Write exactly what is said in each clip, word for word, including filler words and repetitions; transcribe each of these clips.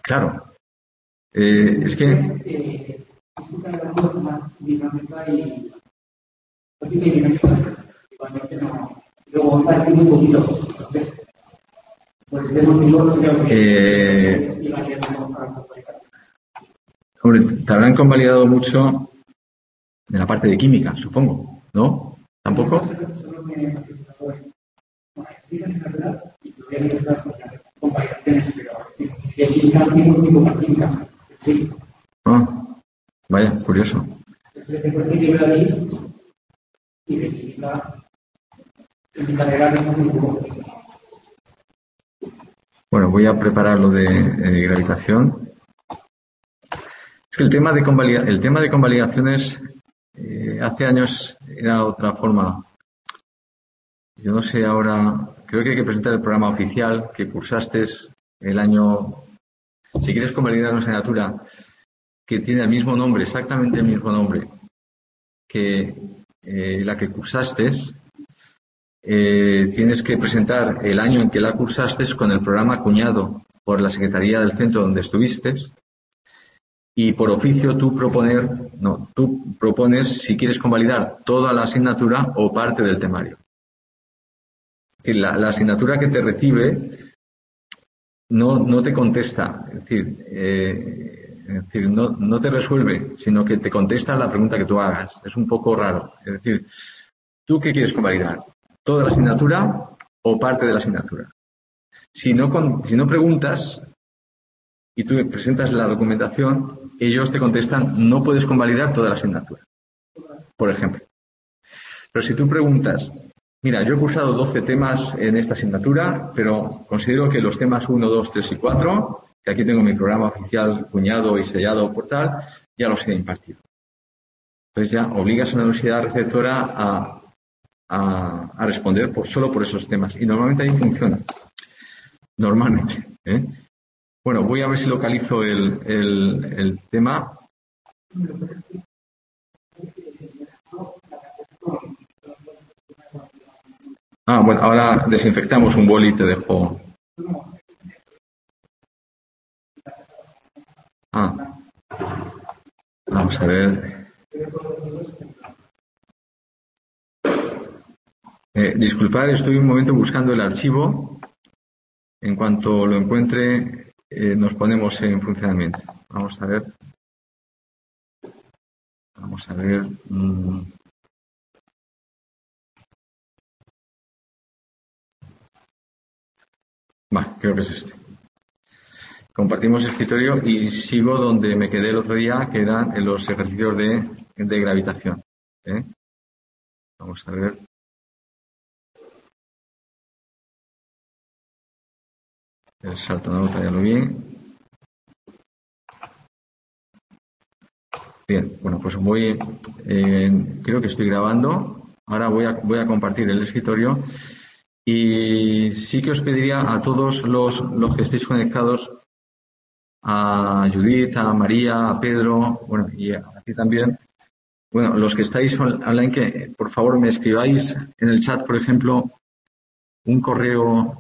Claro. Eh, es que... Eh, hombre, te habrán convalidado mucho de la parte de química, supongo, ¿no? ¿Tampoco? Ah, vaya, curioso. Bueno, voy a preparar lo de eh, gravitación. Es que el tema de convalida, el tema de convalidaciones eh, hace años era otra forma. Yo no sé ahora, creo que hay que presentar el programa oficial que cursaste el año. Si quieres convalidar una asignatura que tiene el mismo nombre, exactamente el mismo nombre que eh, la que cursaste, eh, tienes que presentar el año en que la cursaste con el programa acuñado por la Secretaría del centro donde estuviste y por oficio tú proponer, no, tú propones si quieres convalidar toda la asignatura o parte del temario. Es decir, la, la asignatura que te recibe no, no te contesta, es decir, eh, es decir no, no te resuelve, sino que te contesta la pregunta que tú hagas. Es un poco raro. Es decir, ¿tú qué quieres convalidar? ¿Toda la asignatura o parte de la asignatura? Si no, con, si no preguntas y tú presentas la documentación, ellos te contestan, no puedes convalidar toda la asignatura, por ejemplo. Pero si tú preguntas, mira, yo he cursado doce temas en esta asignatura, pero considero que los temas uno, dos, tres y cuatro, que aquí tengo mi programa oficial cuñado y sellado por tal, ya los he impartido. Entonces ya obligas a la universidad receptora a, a, a responder por, solo por esos temas. Y normalmente ahí funciona. Normalmente. ¿eh? Bueno, voy a ver si localizo el, el, el tema. Ah, bueno, ahora desinfectamos un boli y te dejo. Ah, vamos a ver. Eh, disculpad, estoy un momento buscando el archivo. En cuanto lo encuentre, eh, nos ponemos en funcionamiento. Vamos a ver. Vamos a ver. Mmm. Vale, creo que es este. Compartimos escritorio y sigo donde me quedé el otro día, que eran en los ejercicios de, de gravitación. ¿eh? Vamos a ver. El salto de nota ya lo vi. Bien, bueno, pues voy, eh, creo que estoy grabando. Ahora voy a, voy a compartir el escritorio. Y sí que os pediría a todos los, los que estéis conectados, a Judith, a María, a Pedro, bueno, y a ti también, bueno, los que estáis online, que por favor me escribáis en el chat, por ejemplo, un correo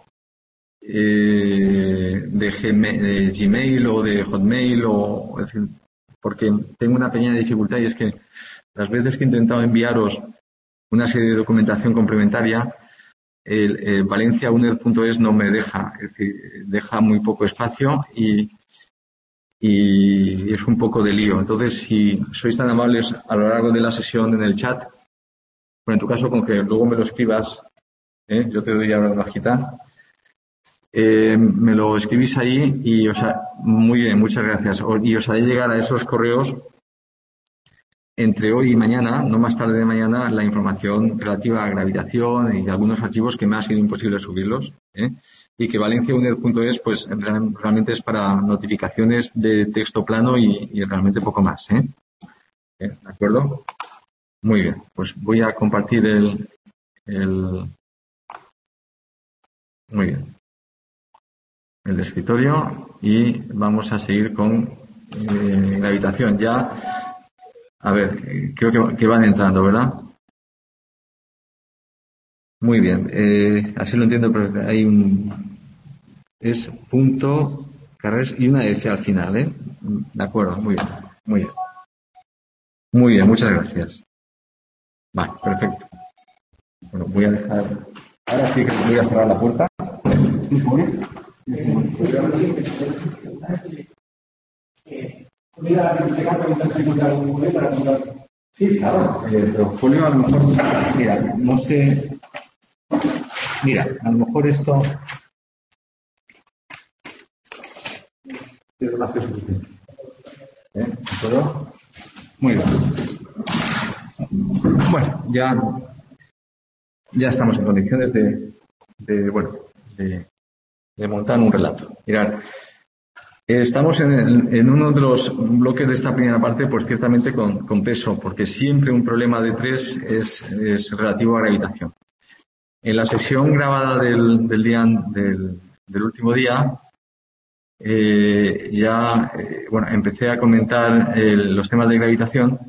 eh, de, Gmail, de Gmail o de Hotmail, o, es decir, porque tengo una pequeña dificultad y es que las veces que he intentado enviaros una serie de documentación complementaria, el, el valencia uned punto es no me deja, es decir, deja muy poco espacio y, y es un poco de lío. Entonces, si sois tan amables a lo largo de la sesión en el chat, bueno, en tu caso, con que luego me lo escribas, ¿eh? Yo te doy ahora una hojita, eh, me lo escribís ahí y os ha, muy bien, muchas gracias. Y os haré llegar a esos correos entre hoy y mañana, no más tarde de mañana, la información relativa a gravitación y algunos archivos que me ha sido imposible subirlos, ¿eh? Y que valencia uned punto es pues realmente es para notificaciones de texto plano y, y realmente poco más, ¿eh? ¿Eh? ¿De acuerdo? Muy bien, pues voy a compartir el, el muy bien el escritorio y vamos a seguir con eh, gravitación. Ya, a ver, creo que, que van entrando, ¿verdad? Muy bien, eh, así lo entiendo, pero hay un... es punto cargas y una S al final, ¿eh? De acuerdo, muy bien, muy bien. Muy bien, muchas gracias. Vale, perfecto. Bueno, voy a dejar... Ahora sí que voy a cerrar la puerta. Sí, claro. Eh, pero folio a lo mejor... Mira, no sé... Mira, a lo mejor esto... Es más que suficiente. ¿Eh? ¿De acuerdo? Muy bien. Bueno, ya... Ya estamos en condiciones de... de bueno, de, de montar un relato. Mirad, estamos en, el, en uno de los bloques de esta primera parte, pues ciertamente con, con peso, porque siempre un problema de tres es, es relativo a gravitación. En la sesión grabada del, del día del, del último día, eh, ya eh, bueno, empecé a comentar el, los temas de gravitación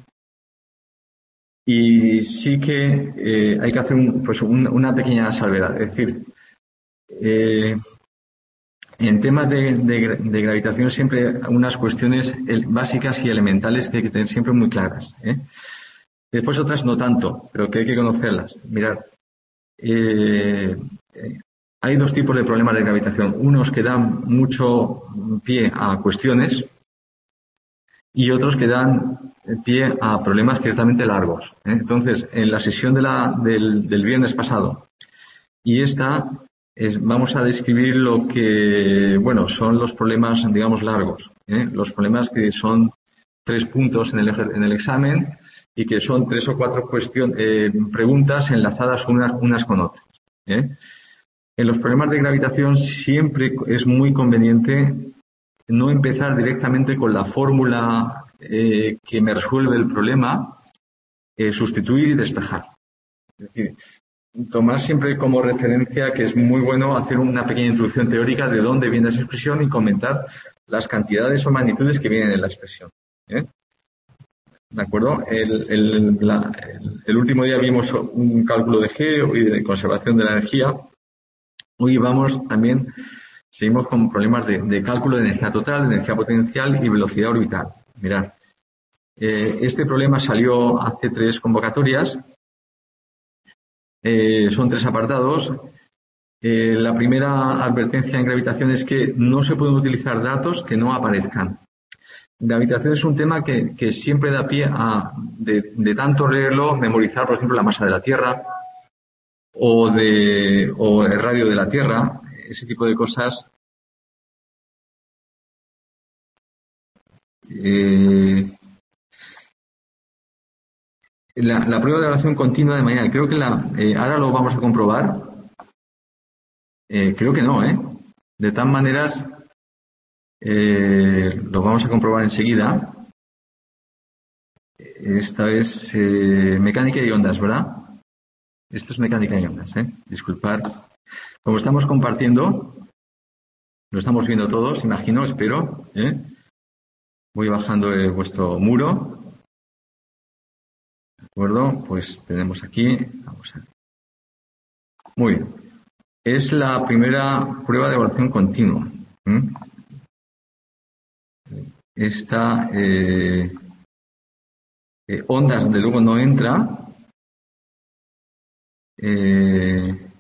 y sí que eh, hay que hacer un, pues un, una pequeña salvedad, es decir, eh, en temas de, de, de gravitación siempre unas cuestiones básicas y elementales que hay que tener siempre muy claras, ¿eh? Después otras no tanto, pero que hay que conocerlas. Mirad, eh, hay dos tipos de problemas de gravitación. Unos que dan mucho pie a cuestiones y otros que dan pie a problemas ciertamente largos, ¿eh? Entonces, en la sesión de la, del, del viernes pasado y esta... Es, vamos a describir lo que, bueno, son los problemas, digamos, largos, ¿eh? Los problemas que son tres puntos en el, en el examen y que son tres o cuatro cuestión, eh, preguntas enlazadas unas, unas con otras, ¿eh? En los problemas de gravitación siempre es muy conveniente no empezar directamente con la fórmula eh, que me resuelve el problema, eh, sustituir y despejar. Es decir, tomar siempre como referencia que es muy bueno hacer una pequeña introducción teórica de dónde viene esa expresión y comentar las cantidades o magnitudes que vienen en la expresión, ¿eh? ¿De acuerdo? El, el, la, el, el último día vimos un cálculo de G y de conservación de la energía. Hoy vamos también, seguimos con problemas de, de cálculo de energía total, de energía potencial y velocidad orbital. Mirad, eh, este problema salió hace tres convocatorias. Eh, son tres apartados. Eh, la primera advertencia en gravitación es que no se pueden utilizar datos que no aparezcan. Gravitación es un tema que, que siempre da pie a, de, de tanto leerlo, memorizar, por ejemplo, la masa de la Tierra o, de, o el radio de la Tierra, ese tipo de cosas. Eh, la, la prueba de evaluación continua de mañana, creo que la, eh, ahora lo vamos a comprobar. Eh, creo que no, ¿eh? De todas maneras, eh, lo vamos a comprobar enseguida. Esta es eh, mecánica y ondas, ¿verdad? Esto es mecánica y ondas, ¿eh? Disculpad. Como estamos compartiendo, lo estamos viendo todos, imagino, espero, ¿eh? Voy bajando eh, vuestro muro. ¿De acuerdo? Pues tenemos aquí, vamos a ver. Muy bien. Es la primera prueba de evaluación continua. ¿eh? Esta eh, eh, ondas, de luego, no entra. Eh,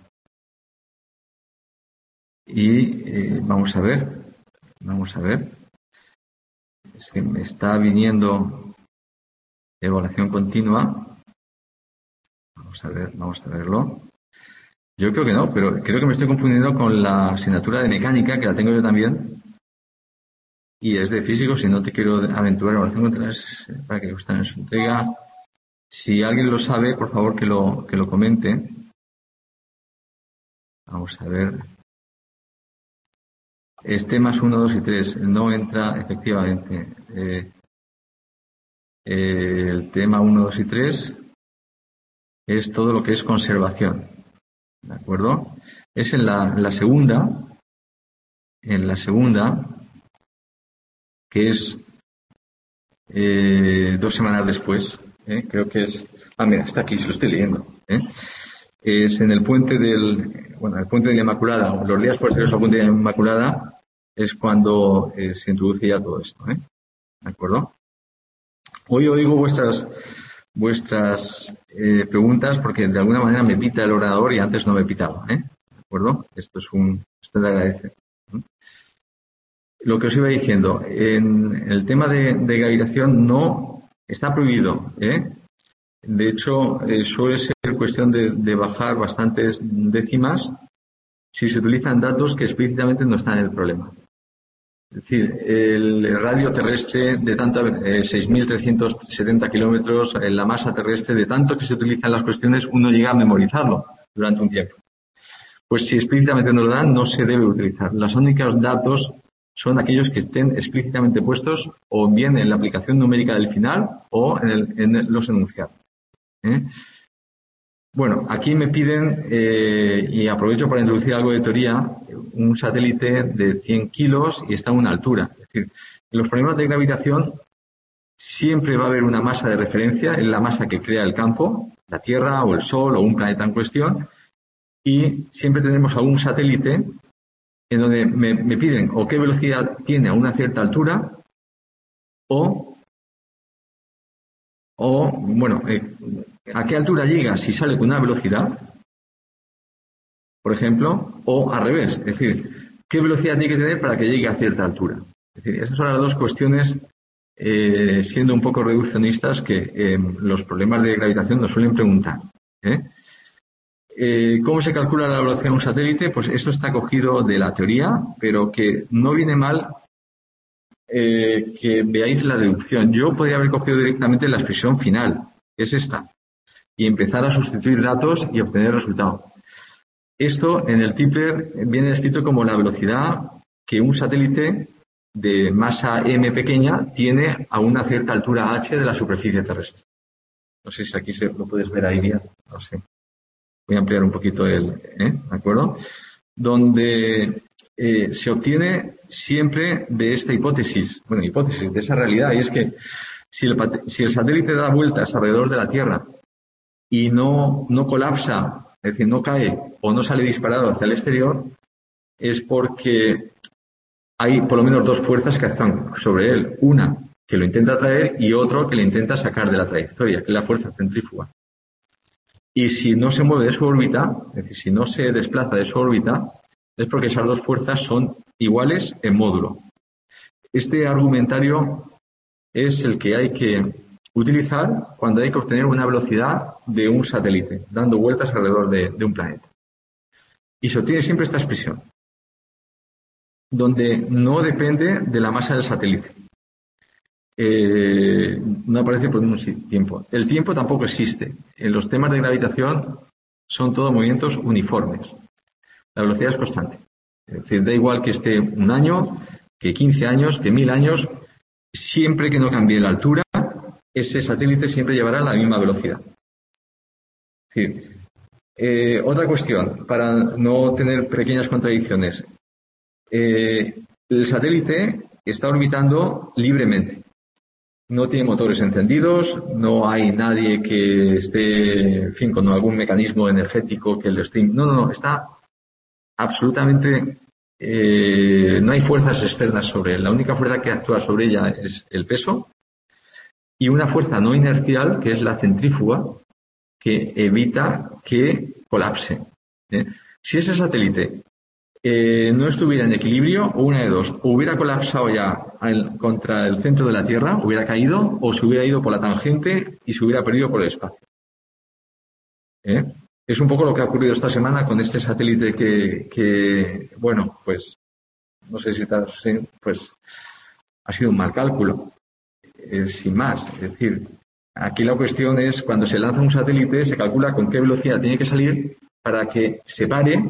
y eh, vamos a ver, vamos a ver. Es que me está viniendo evaluación continua. Vamos a ver, vamos a verlo. Yo creo que no, pero creo que me estoy confundiendo con la asignatura de mecánica, que la tengo yo también. Y es de físico, si no te quiero aventurar evaluación continua para que gusten en su entrega. Si alguien lo sabe, por favor que lo, que lo comente. Vamos a ver. Este más uno, dos y tres no entra efectivamente. Eh, eh, el tema uno, dos y tres es todo lo que es conservación. ¿De acuerdo? Es en la, la segunda, en la segunda, que es eh, dos semanas después. ¿eh? Creo que es. Ah, mira, está aquí, se lo estoy leyendo. ¿eh? Es en el puente del, bueno, el puente de la Inmaculada, los días posteriores al puente de la Inmaculada, es cuando eh, se introduce ya todo esto, ¿eh? ¿De acuerdo? Hoy oigo vuestras vuestras eh, preguntas porque de alguna manera me pita el orador y antes no me pitaba, ¿eh? ¿De acuerdo? Esto es un, esto le agradece. Lo que os iba diciendo, en el tema de, de gravitación no está prohibido, ¿eh? De hecho, eh, suele ser cuestión de, de bajar bastantes décimas si se utilizan datos que explícitamente no están en el problema. Es decir, el radio terrestre de tanto, eh, seis mil trescientos setenta kilómetros, eh, la masa terrestre de tanto que se utilizan las cuestiones, uno llega a memorizarlo durante un tiempo. Pues si explícitamente nos lo dan, no se debe utilizar. Los únicos datos son aquellos que estén explícitamente puestos o bien en la aplicación numérica del final o en, el, en los enunciados. ¿Eh? Bueno, aquí me piden, eh, y aprovecho para introducir algo de teoría, un satélite de cien kilos y está a una altura. Es decir, en los problemas de gravitación siempre va a haber una masa de referencia, es la masa que crea el campo, la Tierra o el Sol o un planeta en cuestión, y siempre tenemos algún satélite en donde me, me piden o qué velocidad tiene a una cierta altura o, o bueno, eh, a qué altura llega si sale con una velocidad, por ejemplo, o al revés, es decir, qué velocidad tiene que tener para que llegue a cierta altura. Es decir, esas son las dos cuestiones, eh, siendo un poco reduccionistas, que eh, los problemas de gravitación nos suelen preguntar. ¿eh? Eh, ¿Cómo se calcula la velocidad de un satélite? Pues esto está cogido de la teoría, pero que no viene mal eh, que veáis la deducción. Yo podría haber cogido directamente la expresión final, es esta, y empezar a sustituir datos y obtener el resultado. Esto en el Tipler viene escrito como la velocidad que un satélite de masa m pequeña tiene a una cierta altura h de la superficie terrestre. No sé si aquí se lo puedes ver ahí bien, no sé. Voy a ampliar un poquito el, ¿eh? ¿De acuerdo? Donde eh, se obtiene siempre de esta hipótesis, bueno, hipótesis, de esa realidad, y es que si el, si el satélite da vueltas alrededor de la Tierra y no, no colapsa, es decir, no cae o no sale disparado hacia el exterior, es porque hay por lo menos dos fuerzas que actúan sobre él. Una que lo intenta atraer y otro que le intenta sacar de la trayectoria, que es la fuerza centrífuga. Y si no se mueve de su órbita, es decir, si no se desplaza de su órbita, es porque esas dos fuerzas son iguales en módulo. Este argumentario es el que hay que utilizar cuando hay que obtener una velocidad de un satélite, dando vueltas alrededor de, de un planeta. Y se obtiene siempre esta expresión, donde no depende de la masa del satélite. Eh, no aparece por un tiempo. El tiempo tampoco existe. En los temas de gravitación son todos movimientos uniformes. La velocidad es constante. Es decir, da igual que esté un año, que quince años, que mil años, siempre que no cambie la altura, ese satélite siempre llevará la misma velocidad. Es decir, eh, otra cuestión, para no tener pequeñas contradicciones. Eh, el satélite está orbitando libremente. No tiene motores encendidos, no hay nadie que esté, en fin, con algún mecanismo energético que lo esté... No, no, no, está absolutamente... Eh, no hay fuerzas externas sobre él. La única fuerza que actúa sobre ella es el peso y una fuerza no inercial, que es la centrífuga, que evita que colapse. ¿eh? Si ese satélite Eh, no estuviera en equilibrio, o una de dos, o hubiera colapsado ya el, contra el centro de la Tierra, hubiera caído, o se hubiera ido por la tangente y se hubiera perdido por el espacio. ¿Eh? Es un poco lo que ha ocurrido esta semana con este satélite que, que bueno, pues, no sé si tal, pues, ha sido un mal cálculo, eh, sin más. Es decir, aquí la cuestión es, cuando se lanza un satélite, se calcula con qué velocidad tiene que salir para que se pare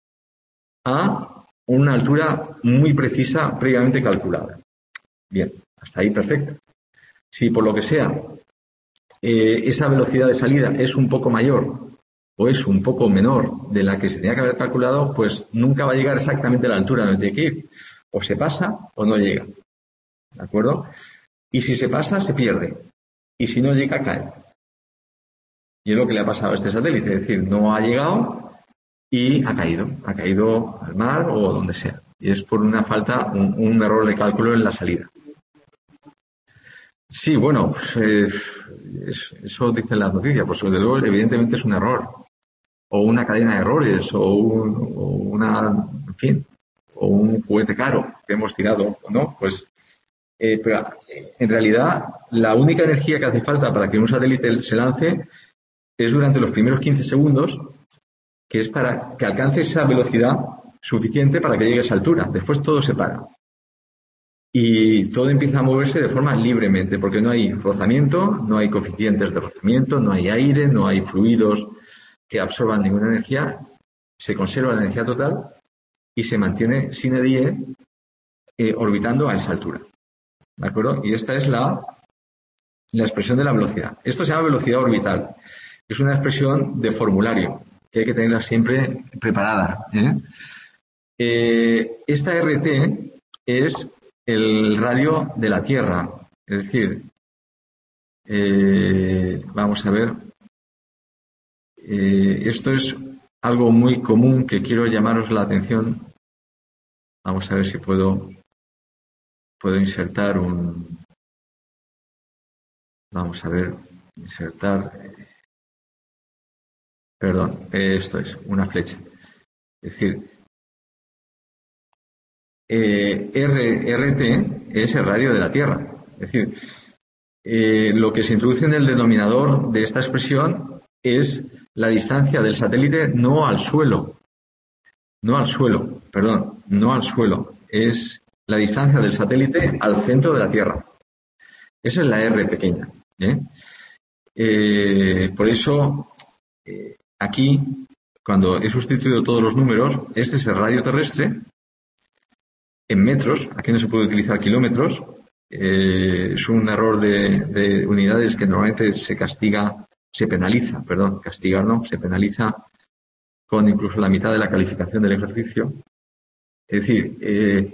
a una altura muy precisa previamente calculada. Bien, hasta ahí perfecto. Si por lo que sea eh, esa velocidad de salida es un poco mayor o es un poco menor de la que se tenía que haber calculado, pues nunca va a llegar exactamente a la altura donde tiene que ir. O se pasa o no llega. ¿De acuerdo? Y si se pasa, se pierde. Y si no llega, cae. Y es lo que le ha pasado a este satélite. Es decir, no ha llegado y ha caído. Ha caído al mar o donde sea. y es por una falta, un, un error de cálculo en la salida. Sí, bueno, pues, eh, es, eso dicen las noticias, pues desde luego evidentemente es un error, o una cadena de errores, o, un, o una, en fin, o un juguete caro que hemos tirado, ¿no? Pues, eh, pero en realidad la única energía que hace falta para que un satélite se lance es durante los primeros quince segundos, que es para que alcance esa velocidad suficiente para que llegue a esa altura. Después todo se para. Y todo empieza a moverse de forma libremente, porque no hay rozamiento, no hay coeficientes de rozamiento, no hay aire, no hay fluidos que absorban ninguna energía, se conserva la energía total y se mantiene sine die eh, orbitando a esa altura. ¿De acuerdo? Y esta es la, la expresión de la velocidad. Esto se llama velocidad orbital. Es una expresión de formulario que hay que tenerla siempre preparada, ¿eh? Eh, esta R T es el radio de la Tierra, es decir, eh, vamos a ver, eh, esto es algo muy común que quiero llamaros la atención. Vamos a ver si puedo, puedo insertar un, vamos a ver, insertar, perdón, esto es una flecha, es decir, eh, R, RT es el radio de la Tierra, es decir, Eh, lo que se introduce en el denominador de esta expresión es la distancia del satélite no al suelo, no al suelo, perdón, no al suelo, es la distancia del satélite al centro de la Tierra. Esa es la R pequeña, ¿eh? Eh, por eso, eh, aquí, cuando he sustituido todos los números, este es el radio terrestre en metros, aquí no se puede utilizar kilómetros. Eh, es un error de, de unidades que normalmente se castiga, se penaliza, perdón, castigar no, se penaliza con incluso la mitad de la calificación del ejercicio. Es decir, eh,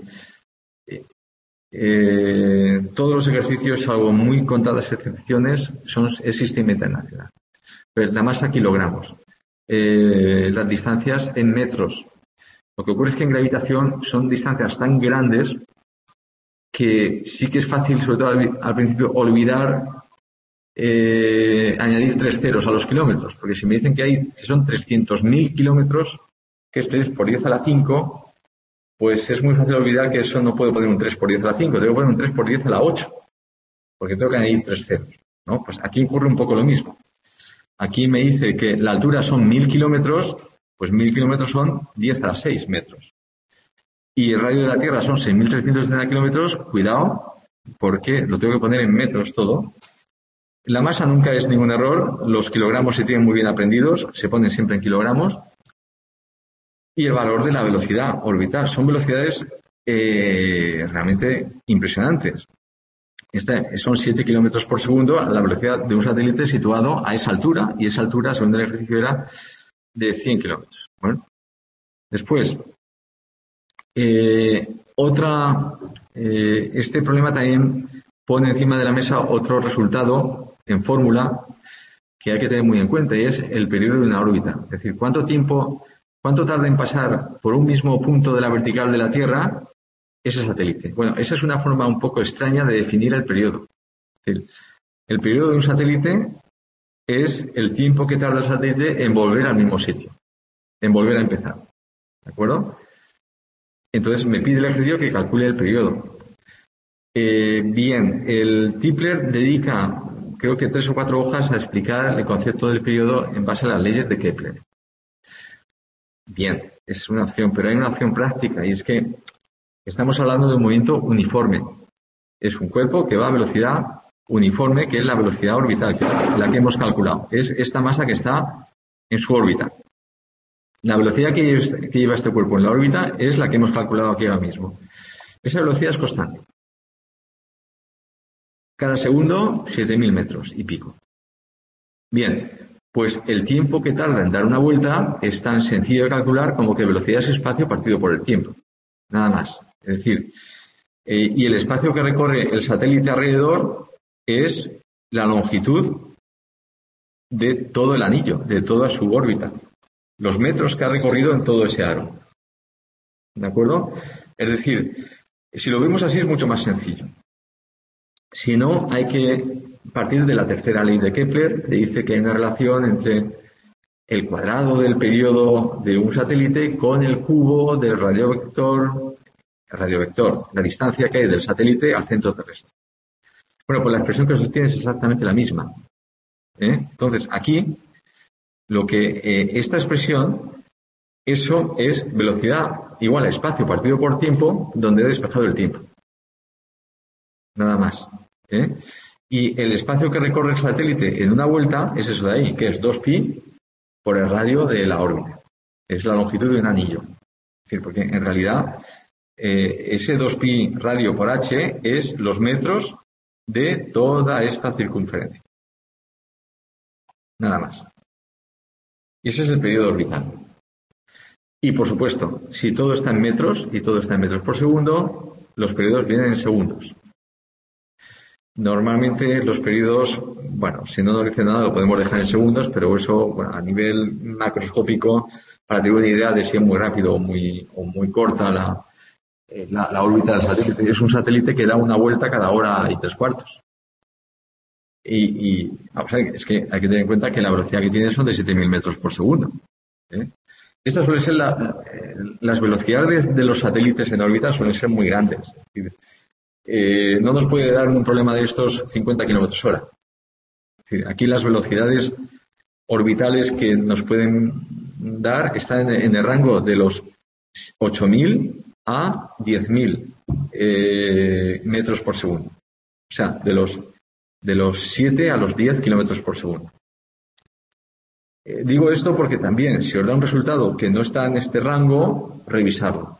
eh, todos los ejercicios, salvo muy contadas excepciones, son es sistema internacional. Pero la masa kilogramos, eh, las distancias en metros. Lo que ocurre es que en gravitación son distancias tan grandes que sí que es fácil, sobre todo al, al principio, olvidar eh, añadir tres ceros a los kilómetros, porque si me dicen que hay que son trescientos mil kilómetros, que es tres por diez a la cinco, pues es muy fácil olvidar que eso no puedo poner un tres por diez a la cinco, tengo que poner un tres por diez a la ocho, porque tengo que añadir tres ceros, ¿no? Pues aquí ocurre un poco lo mismo. Aquí me dice que la altura son mil kilómetros, pues mil kilómetros son diez a la seis metros. Y el radio de la Tierra son seis mil trescientos setenta kilómetros, cuidado, porque lo tengo que poner en metros todo. La masa nunca es ningún error, los kilogramos se tienen muy bien aprendidos, se ponen siempre en kilogramos. Y el valor de la velocidad orbital, son velocidades eh, realmente impresionantes. Este, son siete kilómetros por segundo la velocidad de un satélite situado a esa altura, y esa altura, según el ejercicio, era de cien kilómetros. Bueno, después, Eh, otra, eh, este problema también pone encima de la mesa otro resultado en fórmula que hay que tener muy en cuenta, y es el periodo de una órbita. Es decir, cuánto tiempo, cuánto tarda en pasar por un mismo punto de la vertical de la Tierra ese satélite. Bueno, esa es una forma un poco extraña de definir el periodo. Es decir, el periodo de un satélite es el tiempo que tarda el satélite en volver al mismo sitio, en volver a empezar. ¿De acuerdo? Entonces me pide el ejercicio que calcule el periodo. Eh, bien, el Tipler dedica, creo que tres o cuatro hojas a explicar el concepto del periodo en base a las leyes de Kepler. Bien, es una opción, pero hay una opción práctica, y es que estamos hablando de un movimiento uniforme. Es un cuerpo que va a velocidad uniforme, que es la velocidad orbital, que es la que hemos calculado. Es esta masa que está en su órbita. La velocidad que lleva este cuerpo en la órbita es la que hemos calculado aquí ahora mismo. Esa velocidad es constante. Cada segundo, siete mil metros y pico. Bien, pues el tiempo que tarda en dar una vuelta es tan sencillo de calcular como que velocidad es espacio partido por el tiempo. Nada más. Es decir, eh, y el espacio que recorre el satélite alrededor es la longitud de todo el anillo, de toda su órbita. Los metros que ha recorrido en todo ese aro. ¿De acuerdo? Es decir, si lo vemos así es mucho más sencillo. Si no, hay que partir de la tercera ley de Kepler, que dice que hay una relación entre el cuadrado del periodo de un satélite con el cubo del radiovector, radiovector, la distancia que hay del satélite al centro terrestre. Bueno, pues la expresión que se obtiene es exactamente la misma. ¿eh? Entonces, aquí, lo que eh, esta expresión, eso es velocidad igual a espacio partido por tiempo, donde he despejado el tiempo. Nada más. ¿eh? Y el espacio que recorre el satélite en una vuelta es eso de ahí, que es dos pi por el radio de la órbita. Es la longitud de un anillo. Es decir, porque en realidad eh, ese dos pi radio por h es los metros de toda esta circunferencia. Nada más. Y ese es el periodo orbital. Y por supuesto, si todo está en metros y todo está en metros por segundo, los periodos vienen en segundos. Normalmente los periodos, bueno, si no nos dice nada lo podemos dejar en segundos, pero eso, bueno, a nivel macroscópico, para tener una idea de si es muy rápido o muy, o muy corta la, la, la órbita del satélite. Es un satélite que da una vuelta cada hora y tres cuartos. Y, y o sea, es que hay que tener en cuenta que la velocidad que tiene son de siete mil metros por segundo. ¿eh? Estas suelen ser la, las velocidades de, de los satélites en órbita suelen ser muy grandes. Eh, no nos puede dar un problema de estos cincuenta kilómetros hora. Es decir, aquí las velocidades orbitales que nos pueden dar están en, en el rango de los ocho mil a diez mil eh, metros por segundo. O sea, de los, de los siete a los diez kilómetros por segundo. Eh, digo esto porque también, si os da un resultado que no está en este rango, revisarlo.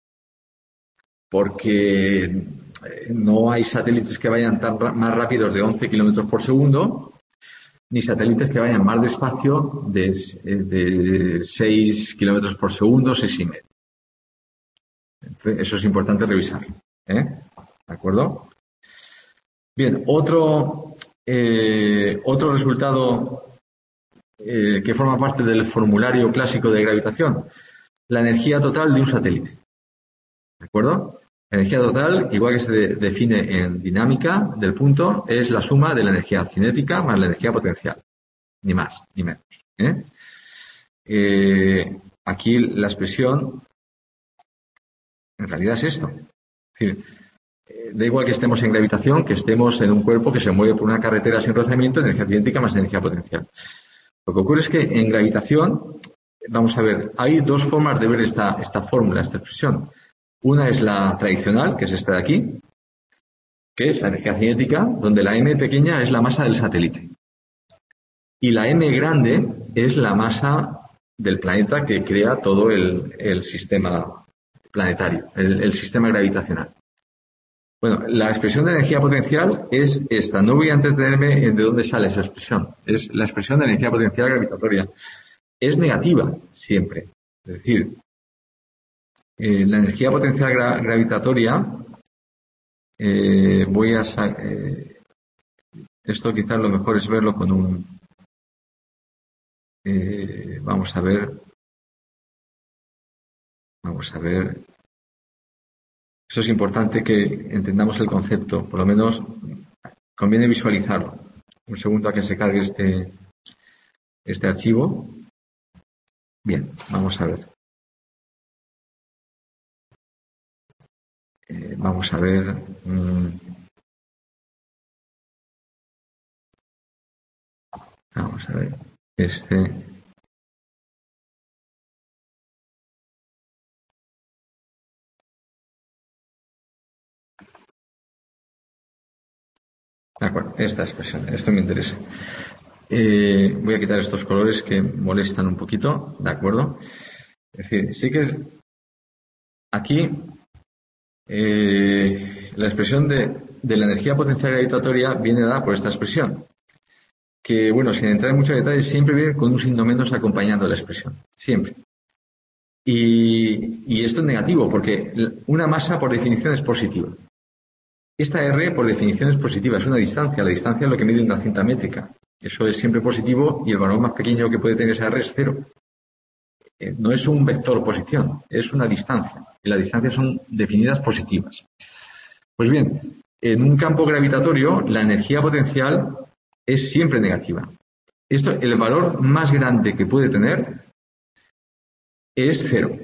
Porque no hay satélites que vayan tan más rápidos de once kilómetros por segundo, ni satélites que vayan más despacio de, de seis kilómetros por segundo, seis y medio. Entonces, eso es importante revisarlo. ¿eh? ¿De acuerdo? Bien, otro, eh, otro resultado eh, que forma parte del formulario clásico de gravitación, la energía total de un satélite. ¿De acuerdo? La energía total, igual que se de, define en dinámica del punto, es la suma de la energía cinética más la energía potencial. Ni más, ni menos. ¿eh? Eh, aquí la expresión en realidad es esto. Es decir, eh, da igual que estemos en gravitación, que estemos en un cuerpo que se mueve por una carretera sin rozamiento, energía cinética más energía potencial. Lo que ocurre es que en gravitación, vamos a ver, hay dos formas de ver esta, esta fórmula, esta expresión. Una es la tradicional, que es esta de aquí, que es la energía cinética, donde la m pequeña es la masa del satélite. Y la m grande es la masa del planeta que crea todo el, el sistema planetario, el, el sistema gravitacional. Bueno, la expresión de energía potencial es esta. No voy a entretenerme en de dónde sale esa expresión. Es la expresión de energía potencial gravitatoria. Es negativa siempre. Es decir, Eh, la energía potencial gra gravitatoria, eh, voy a eh, esto quizás lo mejor es verlo con un, eh, vamos a ver, vamos a ver, eso es importante que entendamos el concepto, por lo menos conviene visualizarlo. Un segundo a que se cargue este, este archivo. Bien, vamos a ver. Eh, vamos a ver. Mmm, vamos a ver. Este. De acuerdo, esta expresión. Esto me interesa. Eh, voy a quitar estos colores que molestan un poquito. De acuerdo. Es decir, sí que aquí. Eh, la expresión de, de la energía potencial gravitatoria viene dada por esta expresión, que, bueno, sin entrar en muchos detalles, siempre viene con un signo menos acompañando la expresión, siempre. Y, y esto es negativo, porque una masa, por definición, es positiva. Esta R, por definición, es positiva, es una distancia. La distancia es lo que mide una cinta métrica. Eso es siempre positivo y el valor más pequeño que puede tener esa R es cero. Eh, no es un vector posición, es una distancia. y las distancias son definidas positivas. Pues bien, en un campo gravitatorio la energía potencial es siempre negativa. Esto, el valor más grande que puede tener es cero.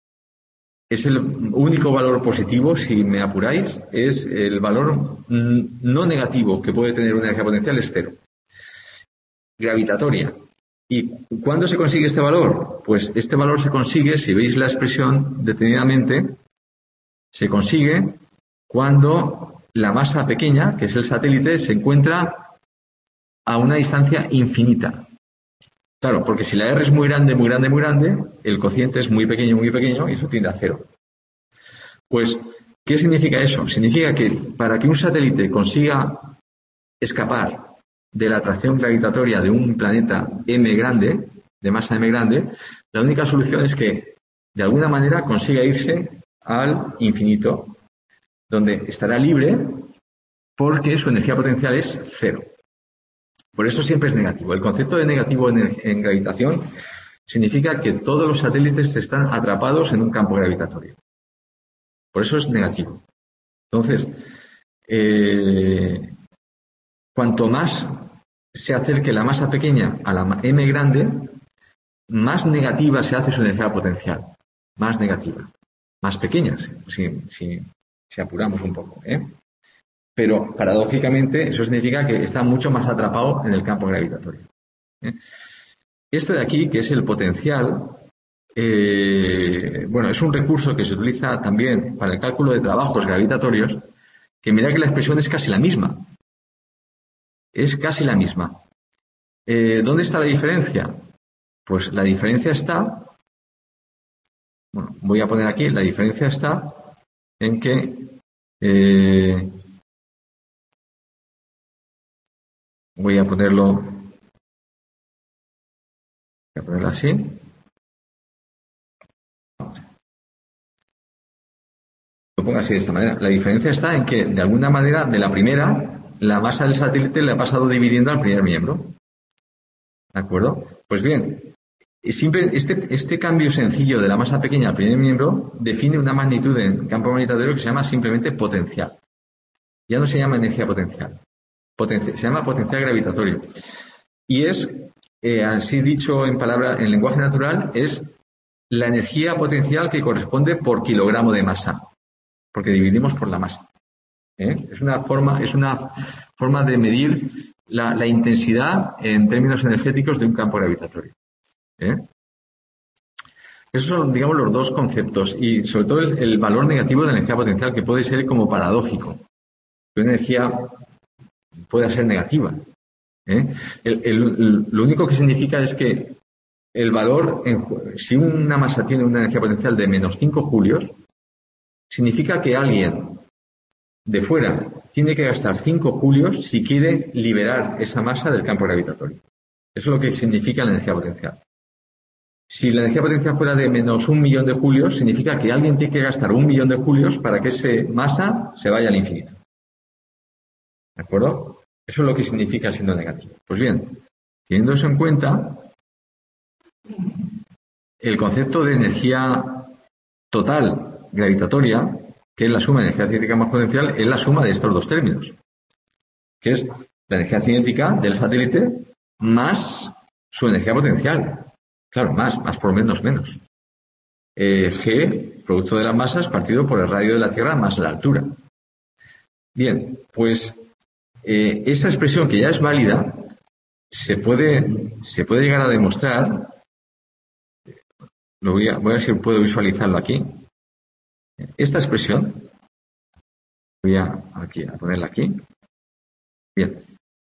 Es el único valor positivo, si me apuráis, es el valor no negativo que puede tener una energía potencial es cero. Gravitatoria. ¿Y cuándo se consigue este valor? Pues este valor se consigue, si veis la expresión detenidamente, se consigue cuando la masa pequeña, que es el satélite, se encuentra a una distancia infinita. Claro, porque si la R es muy grande, muy grande, muy grande, el cociente es muy pequeño, muy pequeño, y eso tiende a cero. Pues, ¿qué significa eso? Significa que para que un satélite consiga escapar de la atracción gravitatoria de un planeta M grande, de masa M grande, la única solución es que, de alguna manera, consiga irse al infinito, donde estará libre porque su energía potencial es cero. Por eso siempre es negativo. El concepto de negativo en, en gravitación significa que todos los satélites están atrapados en un campo gravitatorio. Por eso es negativo. Entonces, eh, cuanto más se acerque la masa pequeña a la M grande, más negativa se hace su energía potencial. Más negativa. Más pequeña, si, si, si apuramos un poco, ¿eh? Pero, paradójicamente, eso significa que está mucho más atrapado en el campo gravitatorio. ¿eh? Esto de aquí, que es el potencial, eh, bueno, es un recurso que se utiliza también para el cálculo de trabajos gravitatorios, que mira que la expresión es casi la misma. Es casi la misma. Eh, ¿Dónde está la diferencia? Pues la diferencia está, bueno, voy a poner aquí, la diferencia está en que eh, voy a ponerlo, voy a ponerlo así. Lo pongo así de esta manera. La diferencia está en que, de alguna manera, de la primera, la masa del satélite le ha pasado dividiendo al primer miembro. ¿De acuerdo? Pues bien, siempre este, este cambio sencillo de la masa pequeña al primer miembro define una magnitud en campo gravitatorio que se llama simplemente potencial. Ya no se llama energía potencial. Potencial, se llama potencial gravitatorio. Y es, eh, así dicho en palabra, en lenguaje natural, es la energía potencial que corresponde por kilogramo de masa, porque dividimos por la masa. ¿eh? Es una forma, es una forma de medir la, la intensidad en términos energéticos de un campo gravitatorio. ¿eh? Esos son, digamos, los dos conceptos y, sobre todo, el, el valor negativo de la energía potencial, que puede ser como paradójico. Que una energía pueda ser negativa. ¿eh? El, el, lo único que significa es que el valor, en, si una masa tiene una energía potencial de menos cinco julios, significa que alguien de fuera tiene que gastar cinco julios si quiere liberar esa masa del campo gravitatorio. Eso es lo que significa la energía potencial. Si la energía potencial fuera de menos un millón de julios, significa que alguien tiene que gastar un millón de julios para que esa masa se vaya al infinito. ¿De acuerdo? Eso es lo que significa siendo negativo. Pues bien, teniendo eso en cuenta, el concepto de energía total gravitatoria, que es la suma de energía cinética más potencial, es la suma de estos dos términos, que es la energía cinética del satélite más su energía potencial. Claro, más, más por menos, menos. Eh, G, producto de las masas, partido por el radio de la Tierra más la altura. Bien, pues eh, esa expresión, que ya es válida, se puede, se puede llegar a demostrar. Lo voy a, voy a ver si puedo visualizarlo aquí. Esta expresión, voy a, aquí, a ponerla aquí. Bien.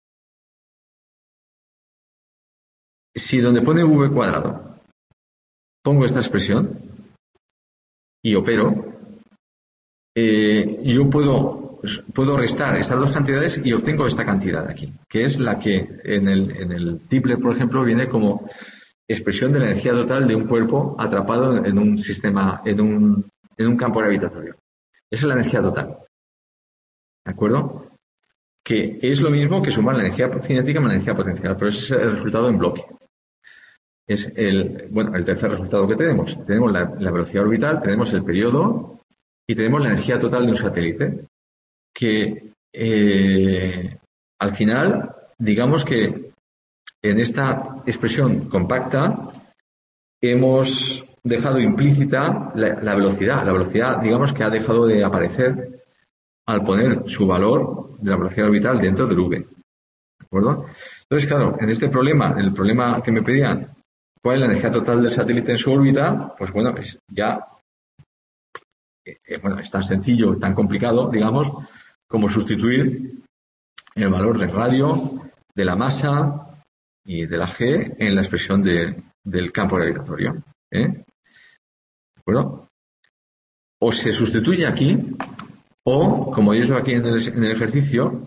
Si donde pone v cuadrado pongo esta expresión y opero, eh, yo puedo, puedo restar estas dos cantidades y obtengo esta cantidad de aquí, que es la que en el, en el Tipler, por ejemplo, viene como expresión de la energía total de un cuerpo atrapado en un sistema, en un, en un campo gravitatorio. Esa es la energía total. ¿De acuerdo? Que es lo mismo que sumar la energía cinética más la energía potencial, pero ese es el resultado en bloque. es el, bueno, el tercer resultado que tenemos. Tenemos la, la velocidad orbital, tenemos el periodo y tenemos la energía total de un satélite, que eh, al final, digamos que en esta expresión compacta hemos dejado implícita la, la velocidad. La velocidad, digamos que ha dejado de aparecer al poner su valor de la velocidad orbital dentro del V. ¿De acuerdo? Entonces, claro, en este problema, el problema que me pedían, ¿cuál es la energía total del satélite en su órbita? Pues bueno, es ya eh, bueno, es tan sencillo, tan complicado, digamos, como sustituir el valor del radio, de la masa y de la G en la expresión de, del campo gravitatorio. ¿eh? ¿De acuerdo? O se sustituye aquí, o, como he hecho aquí en el, en el ejercicio,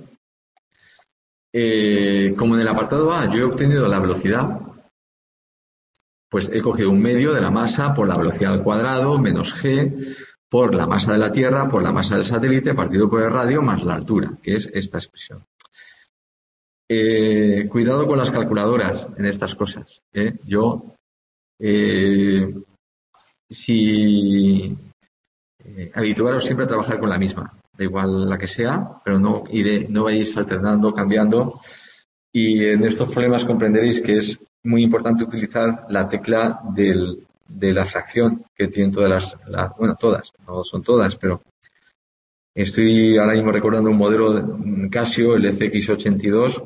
eh, como en el apartado A yo he obtenido la velocidad, pues he cogido un medio de la masa por la velocidad al cuadrado menos G por la masa de la Tierra, por la masa del satélite, partido por el radio, más la altura, que es esta expresión. Eh, cuidado con las calculadoras en estas cosas. ¿eh? Yo, eh, si eh, habituaros siempre a trabajar con la misma, da igual la que sea, pero no iré, no vais alternando, cambiando. Y en estos problemas comprenderéis que es muy importante utilizar la tecla del, de la fracción que tienen todas las, la, bueno, todas, no son todas, pero estoy ahora mismo recordando un modelo de Casio, el F X ochenta y dos,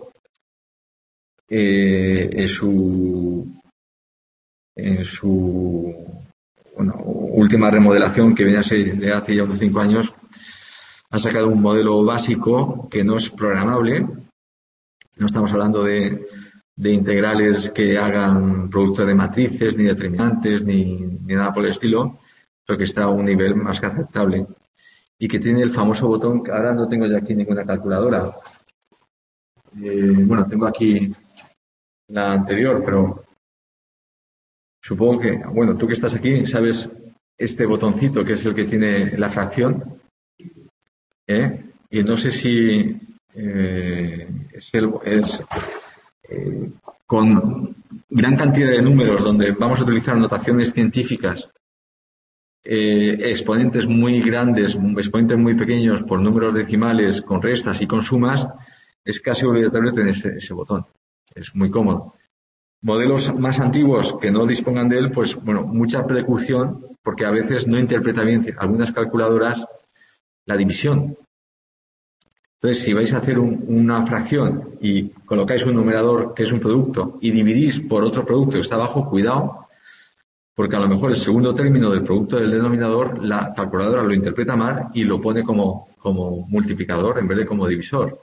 eh, en su, en su bueno, última remodelación, que viene a ser de hace ya unos cinco años, ha sacado un modelo básico que no es programable. No estamos hablando de, de integrales que hagan productos de matrices, ni determinantes, ni, ni nada por el estilo, pero que está a un nivel más que aceptable. Y que tiene el famoso botón, que ahora no tengo ya aquí ninguna calculadora. Eh, bueno, tengo aquí la anterior, pero supongo que, bueno, tú que estás aquí, sabes este botoncito que es el que tiene la fracción. ¿eh? Y no sé si eh, es, el, es eh, con gran cantidad de números donde vamos a utilizar notaciones científicas, eh, exponentes muy grandes, exponentes muy pequeños por números decimales, con restas y con sumas, es casi obligatorio tener ese, ese botón. Es muy cómodo. Modelos más antiguos que no dispongan de él, pues bueno, mucha precaución, porque a veces no interpreta bien algunas calculadoras la división. Entonces, si vais a hacer un, una fracción y colocáis un numerador que es un producto y dividís por otro producto que está abajo, cuidado, porque a lo mejor el segundo término del producto del denominador, la calculadora lo interpreta mal y lo pone como, como multiplicador en vez de como divisor.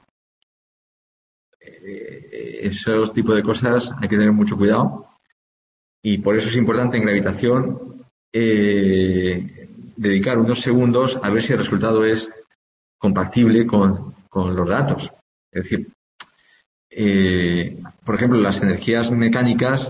Eh, esos tipos de cosas hay que tener mucho cuidado y por eso es importante en gravitación eh, dedicar unos segundos a ver si el resultado es compatible con, con los datos. Es decir, eh, por ejemplo, las energías mecánicas,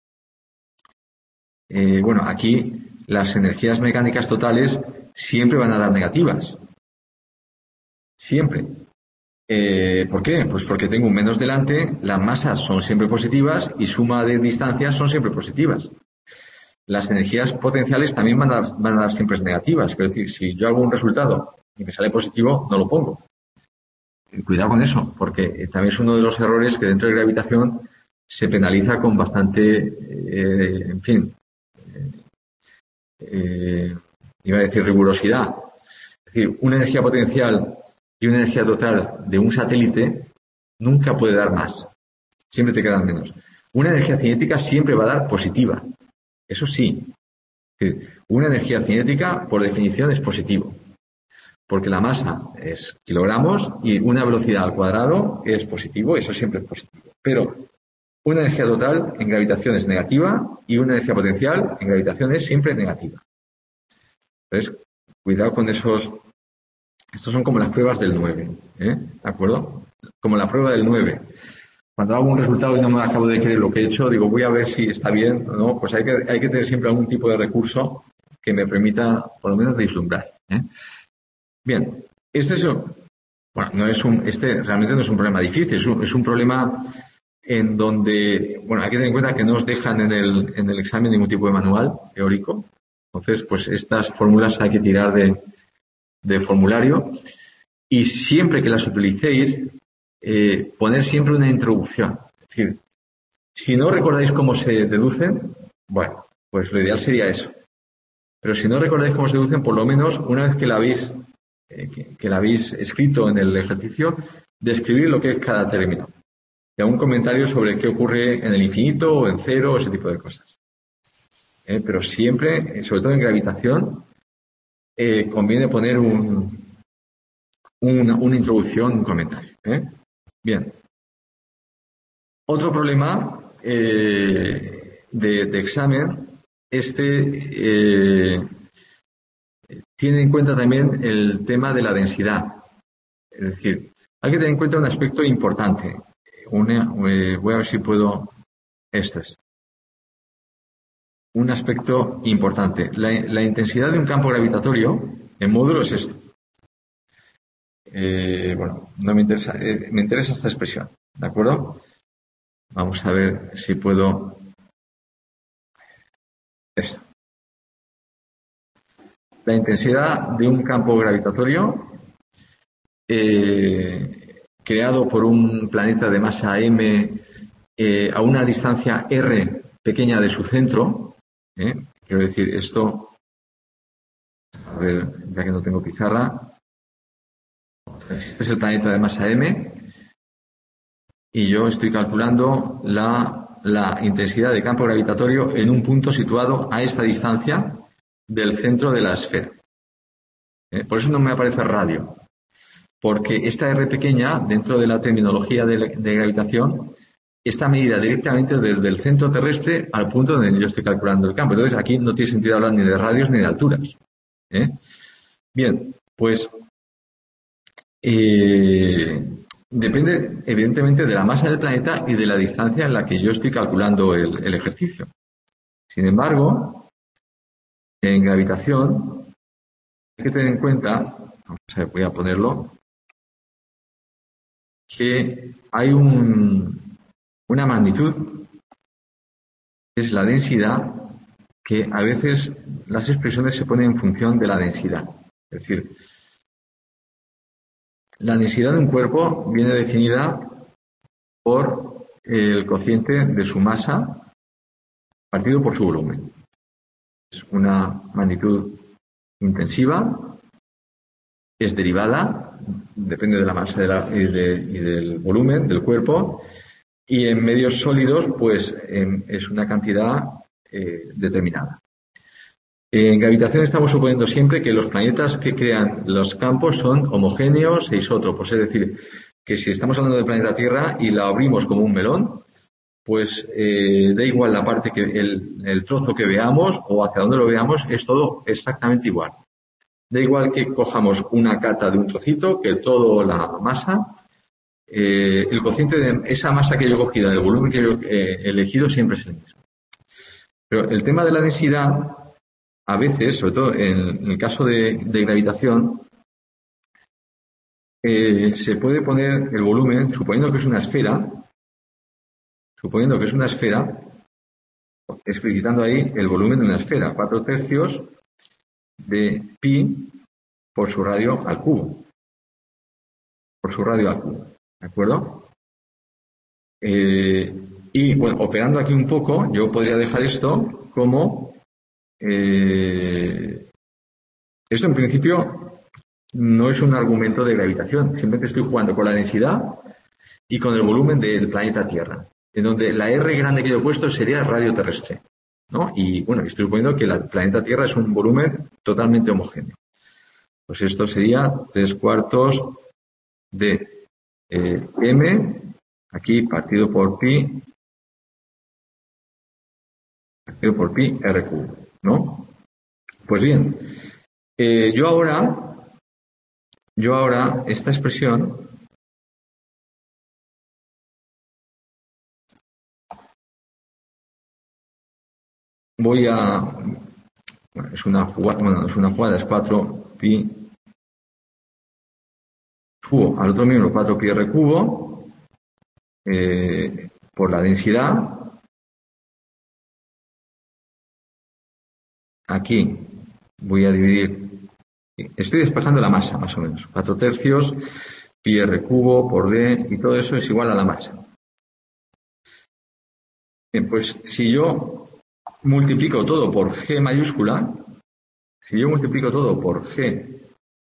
eh, bueno, aquí las energías mecánicas totales siempre van a dar negativas. Siempre. Eh, ¿Por qué? Pues porque tengo un menos delante, las masas son siempre positivas y suma de distancias son siempre positivas. Las energías potenciales también van a, van a dar siempre negativas. Es decir, si yo hago un resultado y me sale positivo, no lo pongo. Cuidado con eso, porque también es uno de los errores que dentro de gravitación se penaliza con bastante, eh, en fin, eh, eh, iba a decir rigurosidad. Es decir, una energía potencial y una energía total de un satélite nunca puede dar más. Siempre te quedan menos. Una energía cinética siempre va a dar positiva. Eso sí. Es decir, una energía cinética, por definición, es positivo. Porque la masa es kilogramos y una velocidad al cuadrado es positivo, eso siempre es positivo. Pero una energía total en gravitación es negativa y una energía potencial en gravitación es siempre negativa. Entonces, cuidado con esos. Estos son como las pruebas del nueve, ¿eh? ¿De acuerdo? Como la prueba del nueve. Cuando hago un resultado y no me acabo de creer lo que he hecho, digo, voy a ver si está bien o no. Pues hay que, hay que tener siempre algún tipo de recurso que me permita, por lo menos, vislumbrar. ¿eh? Bien, este es, bueno, no es un, este realmente no es un problema difícil, es un, es un problema en donde, bueno, hay que tener en cuenta que no os dejan en el, en el examen ningún tipo de manual teórico. Entonces, pues estas fórmulas hay que tirar de, de formulario. Y siempre que las utilicéis, eh, poner siempre una introducción. Es decir, si no recordáis cómo se deducen, bueno, pues lo ideal sería eso. Pero si no recordáis cómo se deducen, por lo menos una vez que la habéis, eh, que, que la habéis escrito en el ejercicio, describir lo que es cada término. Y algún comentario sobre qué ocurre en el infinito o en cero, ese tipo de cosas. Eh, pero siempre, sobre todo en gravitación, eh, conviene poner un, una, una introducción, un comentario. ¿eh? Bien. Otro problema eh, de, de examen, este eh, tiene en cuenta también el tema de la densidad. Es decir, hay que tener en cuenta un aspecto importante. Una, eh, voy a ver si puedo. Esto es. Un aspecto importante. La, la intensidad de un campo gravitatorio en módulo es esto. Eh, bueno, no me interesa, eh, me interesa esta expresión. ¿De acuerdo? Vamos a ver si puedo. Esto. La intensidad de un campo gravitatorio eh, creado por un planeta de masa m eh, a una distancia r pequeña de su centro. ¿eh? Quiero decir, esto, a ver, ya que no tengo pizarra, este es el planeta de masa m y yo estoy calculando la, la intensidad de campo gravitatorio en un punto situado a esta distancia del centro de la esfera. ¿eh? Por eso no me aparece radio, porque esta r pequeña, dentro de la terminología de, de gravitación, está medida directamente desde el centro terrestre al punto donde yo estoy calculando el campo. Entonces, aquí no tiene sentido hablar ni de radios ni de alturas. ¿eh? Bien, pues eh, depende evidentemente de la masa del planeta y de la distancia en la que yo estoy calculando el, el ejercicio. Sin embargo, en gravitación hay que tener en cuenta, vamos a ver, voy a ponerlo, que hay un, una magnitud, que es la densidad, que a veces las expresiones se ponen en función de la densidad. Es decir, la densidad de un cuerpo viene definida por el cociente de su masa partido por su volumen. Es una magnitud intensiva, es derivada, depende de la masa de la, y, de, y del volumen del cuerpo, y en medios sólidos, pues eh, es una cantidad eh, determinada. En gravitación estamos suponiendo siempre que los planetas que crean los campos son homogéneos e isótropos, es decir, que si estamos hablando del planeta Tierra y la abrimos como un melón, pues eh, da igual la parte que el, el trozo que veamos o hacia dónde lo veamos, es todo exactamente igual. Da igual que cojamos una cata de un trocito que toda la masa, eh, el cociente de esa masa que yo he cogido, el volumen que yo he elegido siempre es el mismo. Pero el tema de la densidad, a veces, sobre todo en el caso de, de gravitación, eh, se puede poner el volumen, suponiendo que es una esfera, suponiendo que es una esfera, explicitando ahí el volumen de una esfera, cuatro tercios de pi por su radio al cubo. Por su radio al cubo. ¿De acuerdo? Eh, y bueno, operando aquí un poco, yo podría dejar esto como Eh, esto en principio no es un argumento de gravitación, simplemente estoy jugando con la densidad y con el volumen del planeta Tierra, en donde la R grande que yo he puesto sería radio terrestre, ¿no? Y bueno, estoy suponiendo que el planeta Tierra es un volumen totalmente homogéneo. Pues esto sería tres cuartos de eh, M, aquí partido por pi, partido por pi R cubo, ¿no? Pues bien, eh, yo ahora, yo ahora, esta expresión, voy a, bueno, es una jugada, bueno, es una jugada, es cuatro pi, subo al otro miembro cuatro pi R cubo, eh, por la densidad. Aquí voy a dividir, estoy despejando la masa más o menos, cuatro tercios, pi r cubo por d, y todo eso es igual a la masa. Bien, pues si yo multiplico todo por G mayúscula, si yo multiplico todo por G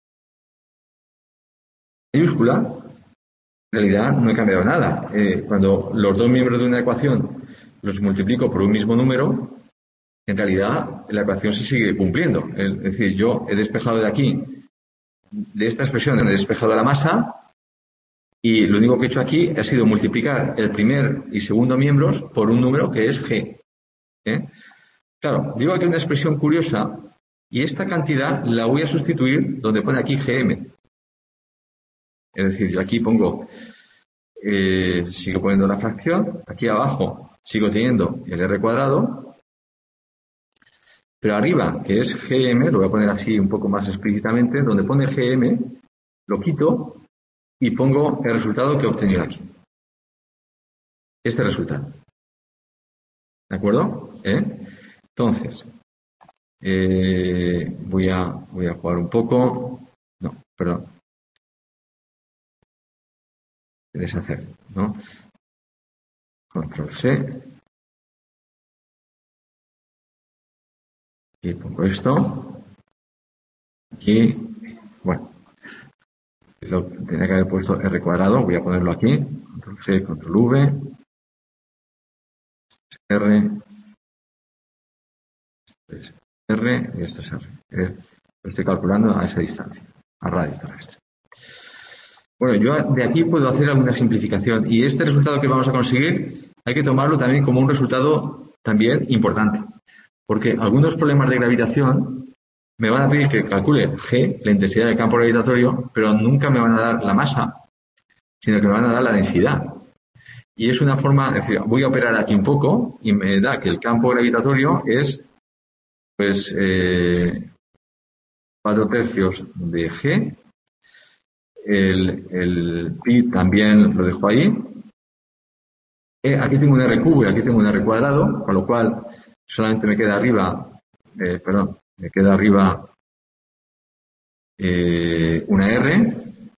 mayúscula, en realidad no he cambiado nada. Eh, cuando los dos miembros de una ecuación los multiplico por un mismo número, en realidad la ecuación se sigue cumpliendo. Es decir, yo he despejado de aquí, de esta expresión, he despejado la masa, y lo único que he hecho aquí ha sido multiplicar el primer y segundo miembros por un número que es G. ¿Eh? Claro, digo aquí una expresión curiosa, y esta cantidad la voy a sustituir donde pone aquí G M. Es decir, yo aquí pongo, eh, sigo poniendo la fracción, aquí abajo sigo teniendo el R cuadrado, pero arriba, que es G M, lo voy a poner así un poco más explícitamente, donde pone G M, lo quito y pongo el resultado que he obtenido aquí. Este resultado. ¿De acuerdo? ¿Eh? Entonces, eh, voy a, voy a jugar un poco. No, perdón. Deshacer, ¿no? Control C. Y pongo esto. Aquí, bueno, lo tenía que haber puesto R cuadrado, voy a ponerlo aquí. Control C, Control V. R. Esto es R y esto es R. Lo estoy calculando a esa distancia, a radio terrestre. Bueno, yo de aquí puedo hacer alguna simplificación, y este resultado que vamos a conseguir hay que tomarlo también como un resultado también importante, porque algunos problemas de gravitación me van a pedir que calcule G, la intensidad del campo gravitatorio, pero nunca me van a dar la masa, sino que me van a dar la densidad. Y es una forma, es decir, voy a operar aquí un poco y me da que el campo gravitatorio es, pues, eh, cuatro tercios de G. El, el pi también lo dejo ahí. Eh, aquí tengo un R cubo y aquí tengo un R cuadrado, con lo cual solamente me queda arriba, eh, perdón, me queda arriba eh, una R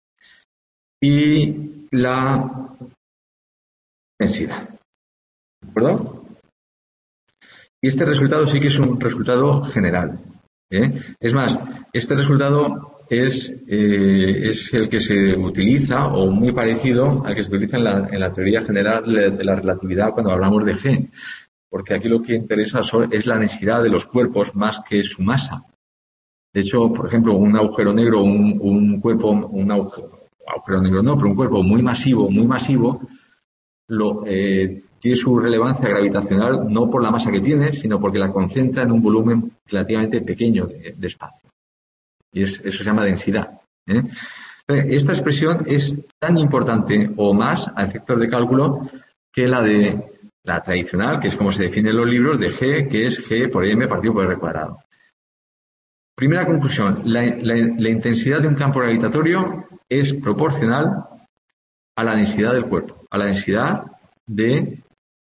y la densidad. ¿De acuerdo? Y este resultado sí que es un resultado general. ¿eh? Es más, este resultado es, eh, es el que se utiliza, o muy parecido al que se utiliza en la, en la teoría general de, de la relatividad cuando hablamos de G. Porque aquí lo que interesa son, es la densidad de los cuerpos más que su masa. De hecho, por ejemplo, un agujero negro, un, un cuerpo, un agujero, agujero negro no, pero un cuerpo muy masivo, muy masivo, lo, eh, tiene su relevancia gravitacional no por la masa que tiene, sino porque la concentra en un volumen relativamente pequeño de, de espacio. Y es, eso se llama densidad. ¿eh? Esta expresión es tan importante o más a efectos de cálculo que la de la tradicional, que es como se define en los libros, de G, que es G por M partido por R cuadrado. Primera conclusión, la, la, la intensidad de un campo gravitatorio es proporcional a la densidad del cuerpo, a la densidad de,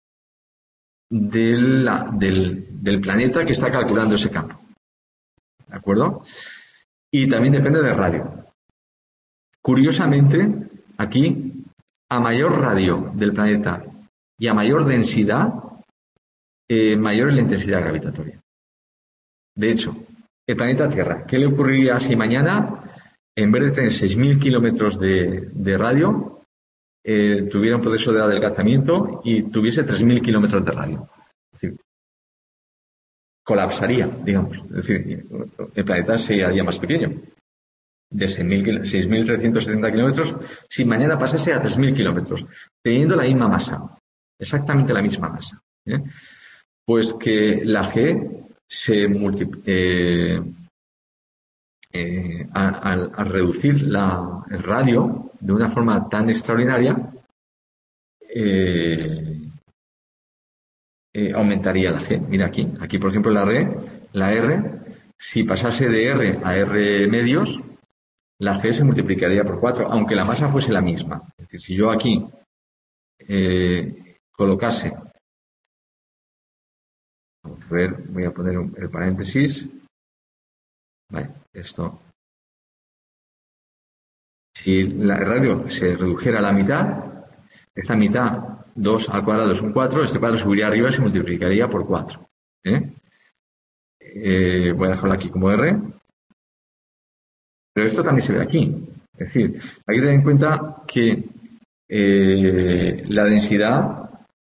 de la, del, del planeta que está calculando ese campo. ¿De acuerdo? Y también depende del radio. Curiosamente, aquí, a mayor radio del planeta y a mayor densidad, eh, mayor es la intensidad gravitatoria. De hecho, el planeta Tierra, ¿qué le ocurriría si mañana, en vez de tener seis mil kilómetros de, de radio, eh, tuviera un proceso de adelgazamiento y tuviese tres mil kilómetros de radio? Es decir, colapsaría, digamos. Es decir, el planeta se haría más pequeño. De seis mil trescientos setenta kilómetros, si mañana pasase a tres mil kilómetros, teniendo la misma masa, exactamente la misma masa. ¿eh? Pues que la G se multiplica, eh, eh, al reducir la, el radio de una forma tan extraordinaria, eh, eh, aumentaría la G. Mira aquí, aquí por ejemplo la R, la R, si pasase de R a R medios, la G se multiplicaría por cuatro, aunque la masa fuese la misma. Es decir, si yo aquí eh, colocarse. Vamos a ver, voy a poner un, el paréntesis. Vale, esto. Si la radio se redujera a la mitad, esta mitad, dos al cuadrado es un cuatro, este cuatro subiría arriba y se multiplicaría por cuatro. ¿eh? Eh, voy a dejarlo aquí como R. Pero esto también se ve aquí. Es decir, hay que tener en cuenta que eh, la densidad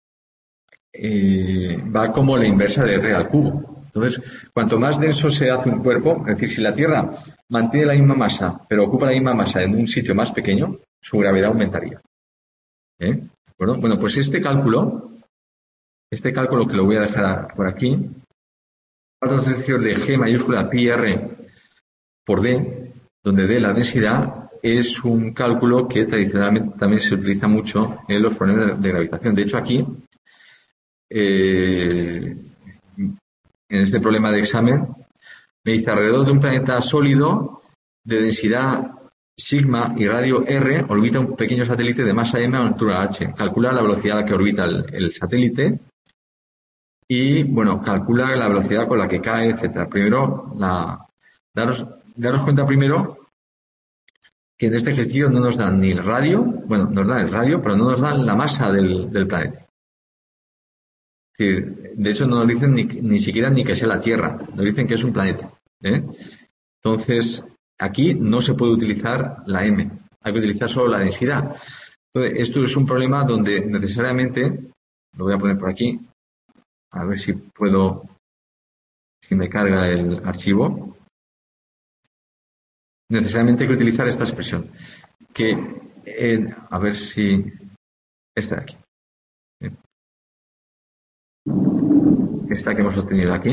eh, va como la inversa de R al cubo. Entonces, cuanto más denso se hace un cuerpo, es decir, si la Tierra mantiene la misma masa, pero ocupa la misma masa en un sitio más pequeño, su gravedad aumentaría. ¿Eh? Bueno, bueno, pues este cálculo, este cálculo que lo voy a dejar por aquí, cuatro tercios de G mayúscula pi R por D, donde D la densidad, es un cálculo que tradicionalmente también se utiliza mucho en los problemas de gravitación. De hecho, aquí, eh, en este problema de examen, me dice alrededor de un planeta sólido de densidad sigma y radio R orbita un pequeño satélite de masa m a altura h. Calcula la velocidad a la que orbita el, el satélite y, bueno, calcula la velocidad con la que cae, etcétera. Primero, la, daros, daros cuenta primero que en este ejercicio no nos dan ni el radio, bueno, nos dan el radio, pero no nos dan la masa del, del planeta. Es decir, de hecho, no nos dicen ni, ni siquiera ni que sea la Tierra, nos dicen que es un planeta. ¿eh? Entonces, aquí no se puede utilizar la M, hay que utilizar solo la densidad. Entonces, esto es un problema donde necesariamente, lo voy a poner por aquí, a ver si puedo, si me carga el archivo. Necesariamente hay que utilizar esta expresión, que, eh, a ver si, esta de aquí. Esta que hemos obtenido aquí,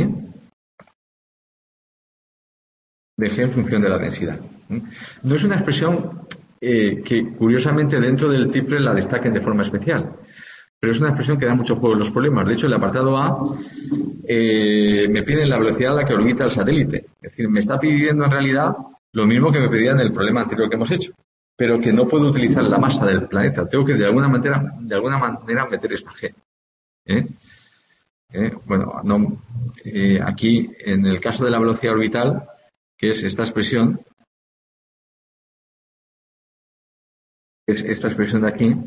de G en función de la densidad. No es una expresión eh, que, curiosamente, dentro del triple la destaquen de forma especial, pero es una expresión que da mucho juego en los problemas. De hecho, el apartado A eh, me piden la velocidad a la que orbita el satélite. Es decir, me está pidiendo en realidad lo mismo que me pedía en el problema anterior que hemos hecho, pero que no puedo utilizar la masa del planeta. Tengo que de alguna manera, de alguna manera meter esta G. ¿eh? ¿Eh? Bueno, no, eh, aquí en el caso de la velocidad orbital, que es esta expresión, es esta expresión de aquí,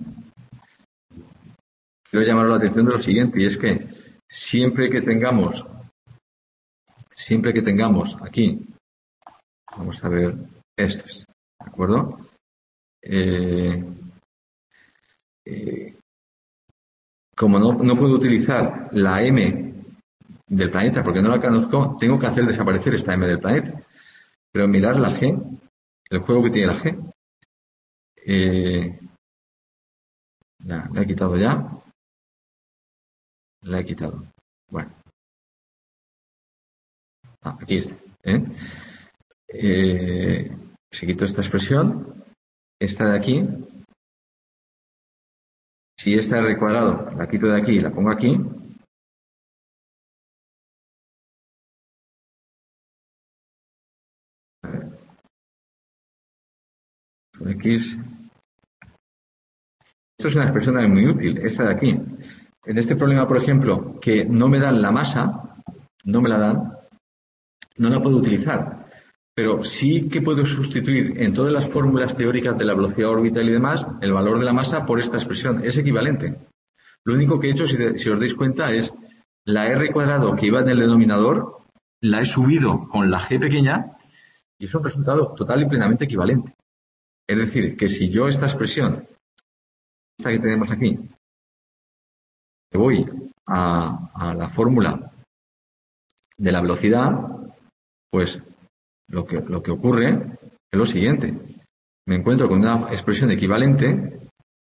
quiero llamar la atención de lo siguiente, y es que siempre que tengamos, siempre que tengamos aquí, vamos a ver, esto es, ¿de acuerdo? Eh, eh, como no, no puedo utilizar la M del planeta porque no la conozco, tengo que hacer desaparecer esta M del planeta. Pero mirar la G, el juego que tiene la G, eh, la, la he quitado ya, la he quitado. Bueno, ah, aquí está. ¿eh? Eh, se quitó esta expresión, esta de aquí. Si esta R cuadrado la quito de aquí y la pongo aquí, a ver, con X. Esto es una expresión muy útil, esta de aquí. En este problema, por ejemplo, que no me dan la masa, no me la dan, no la puedo utilizar. Pero sí que puedo sustituir en todas las fórmulas teóricas de la velocidad orbital y demás el valor de la masa por esta expresión. Es equivalente. Lo único que he hecho, si, de, si os dais cuenta, es la R cuadrado que iba en el denominador, la he subido con la G pequeña y es un resultado total y plenamente equivalente. Es decir, que si yo esta expresión, esta que tenemos aquí, que voy a, a la fórmula de la velocidad, pues lo que, lo que ocurre es lo siguiente. Me encuentro con una expresión equivalente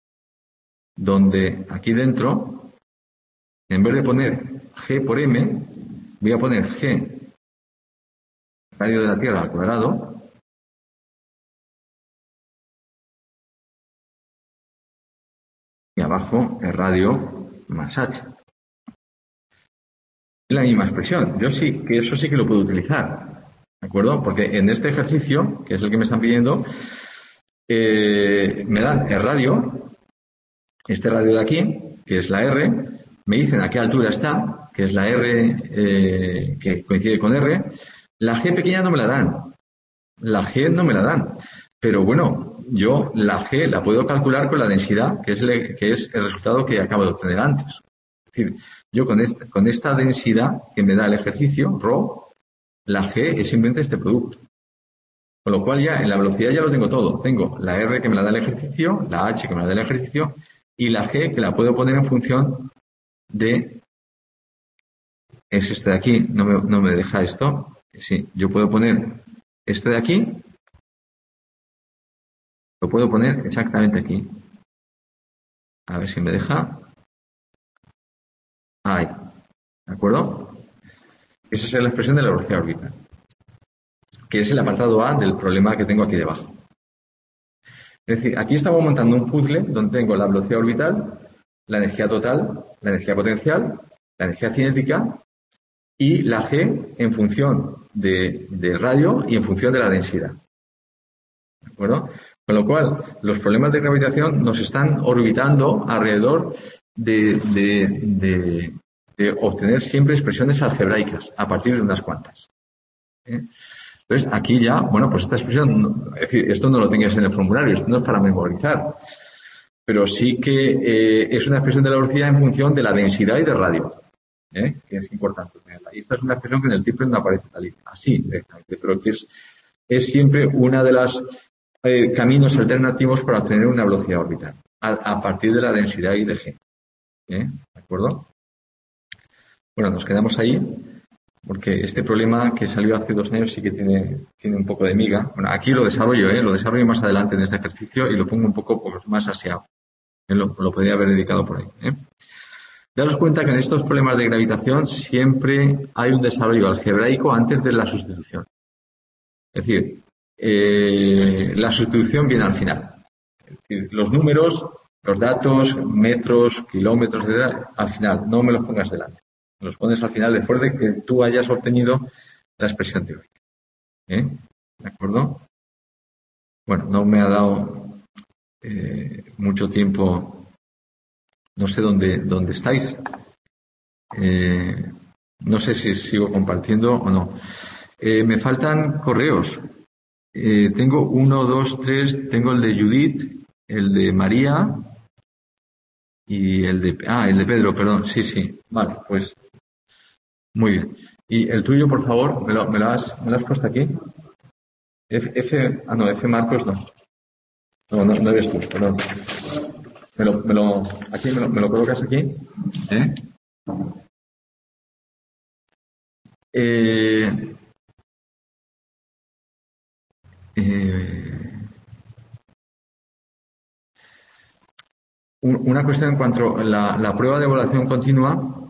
donde aquí dentro, en vez de poner G por M, voy a poner G radio de la Tierra al cuadrado y abajo el radio más H. Es la misma expresión. Yo sí que eso sí que lo puedo utilizar. ¿De acuerdo? Porque en este ejercicio, que es el que me están pidiendo, eh, me dan el radio, este radio de aquí, que es la R, me dicen a qué altura está, que es la R eh, que coincide con R. La G pequeña no me la dan. La G no me la dan. Pero bueno, yo la G la puedo calcular con la densidad, que es, le, que es el resultado que acabo de obtener antes. Es decir, yo con esta, con esta densidad que me da el ejercicio, rho, la G es simplemente este producto. Con lo cual ya en la velocidad ya lo tengo todo. Tengo la R que me la da el ejercicio, la H que me la da el ejercicio y la G que la puedo poner en función de... Es este de aquí, no me, no me deja esto. Sí, yo puedo poner esto de aquí, lo puedo poner exactamente aquí. A ver si me deja. Ahí. ¿De acuerdo? Esa es la expresión de la velocidad orbital, que es el apartado A del problema que tengo aquí debajo. Es decir, aquí estamos montando un puzzle donde tengo la velocidad orbital, la energía total, la energía potencial, la energía cinética y la G en función de, de radio y en función de la densidad. ¿De acuerdo? Con lo cual, los problemas de gravitación nos están orbitando alrededor de, de, de, de obtener siempre expresiones algebraicas a partir de unas cuantas. ¿Eh? Entonces, aquí ya, bueno, pues esta expresión, es decir, esto no lo tengas en el formulario, esto no es para memorizar, pero sí que eh, es una expresión de la velocidad en función de la densidad y de radio, ¿eh? Que es importante tenerla. Y esta es una expresión que en el triple no aparece tal y así directamente, pero que es, es siempre una de las eh, caminos alternativos para obtener una velocidad orbital, a, a partir de la densidad I de G. ¿Eh? ¿De acuerdo? Bueno, nos quedamos ahí. Porque este problema que salió hace dos años sí que tiene, tiene un poco de miga. Bueno, aquí lo desarrollo, ¿eh? Lo desarrollo más adelante en este ejercicio y lo pongo un poco pues, más aseado. ¿Eh? Lo, lo podría haber dedicado por ahí. ¿eh? Daros cuenta que en estos problemas de gravitación siempre hay un desarrollo algebraico antes de la sustitución. Es decir, eh, la sustitución viene al final. Es decir, los números, los datos, metros, kilómetros, etcétera, al final, no me los pongas delante. Los pones al final después de que tú hayas obtenido la expresión teórica. ¿Eh? ¿De acuerdo? Bueno, no me ha dado eh, mucho tiempo. No sé dónde, dónde estáis. Eh, no sé si sigo compartiendo o no. Eh, me faltan correos. Eh, tengo uno, dos, tres. Tengo el de Judith, el de María y el de... Ah, el de Pedro, perdón. Sí, sí. Vale, pues... Muy bien. Y el tuyo, por favor, ¿me lo, me lo, has, me lo has puesto aquí? F, F, ah, no, F Marcos no. No, no, no eres tú, perdón. Me lo, me lo, aquí, me lo, me lo colocas aquí. ¿Eh? Eh, eh, una cuestión en cuanto a la, la prueba de evaluación continua.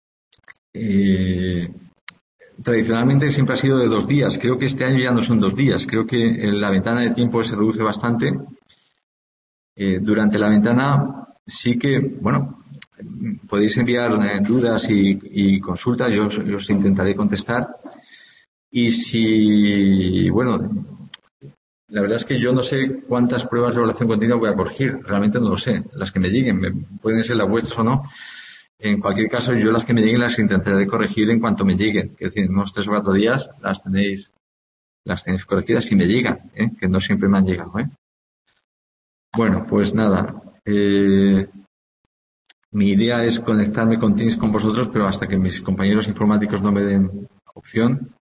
Eh, Tradicionalmente siempre ha sido de dos días. Creo que este año ya no son dos días. Creo que la ventana de tiempo se reduce bastante. Eh, durante la ventana sí que, bueno, podéis enviar eh, dudas y, y consultas. Yo, yo os intentaré contestar. Y si, bueno, la verdad es que yo no sé cuántas pruebas de evaluación continua voy a corregir. Realmente no lo sé. Las que me lleguen, me, pueden ser las vuestras o no. En cualquier caso, yo las que me lleguen las intentaré corregir en cuanto me lleguen. Es decir, en unos tres o cuatro días las tenéis, las tenéis corregidas si me llegan, ¿eh? Que no siempre me han llegado, ¿eh? Bueno, pues nada. Eh, mi idea es conectarme con Teams con vosotros, pero hasta que mis compañeros informáticos no me den opción,